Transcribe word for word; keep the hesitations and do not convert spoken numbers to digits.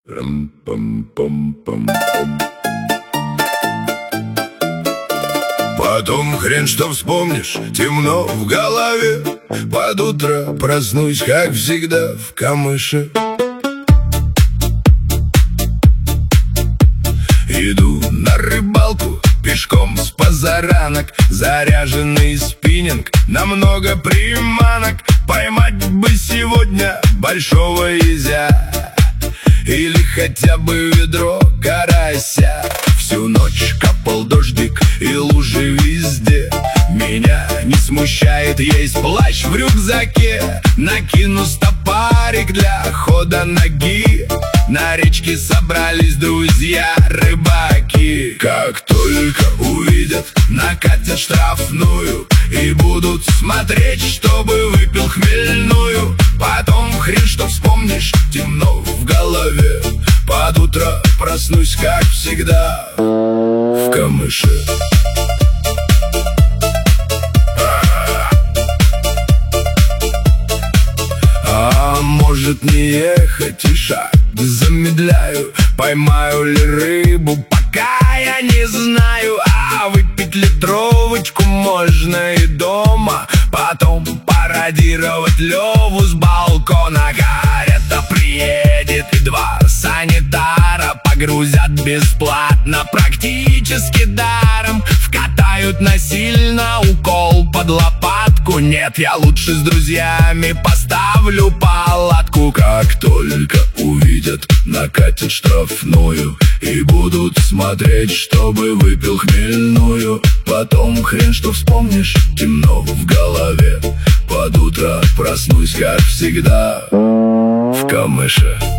Рам-пам-пам-пам-пам. Потом хрен что вспомнишь, темно в голове. Под утро проснусь, как всегда, в камыше. Иду на рыбалку пешком с позаранок. Заряженный спиннинг, на много приманок. Поймать бы сегодня большого езя или хотя бы ведро карася. Всю ночь капал дождик и лужи везде. Меня не смущает, есть плащ в рюкзаке. Накину стопарик для хода ноги. На речке собрались друзья рыбаки. Как только увидят, накатят штрафную и будут смотреть, чтобы выпил хмельную. Потом хрен что вспомнишь, темно в голове. Под утро проснусь, как всегда, в камыше. А может не ехать и шаг замедляю. Поймаю ли рыбу, пока я не знаю. А выпить литровочку можно и дома. Потом пародировать Леву с балкона. Карета приедет и два санитара погрузят бесплатно, практически даром. Вкатают насильно укол под лопатку. Нет, я лучше с друзьями поставлю палатку. Как только увидят, накатят штрафную и будут смотреть, чтобы выпил хмельную. Потом хрен что вспомнишь, темно в голове. Под утро проснусь, как всегда, в камыше.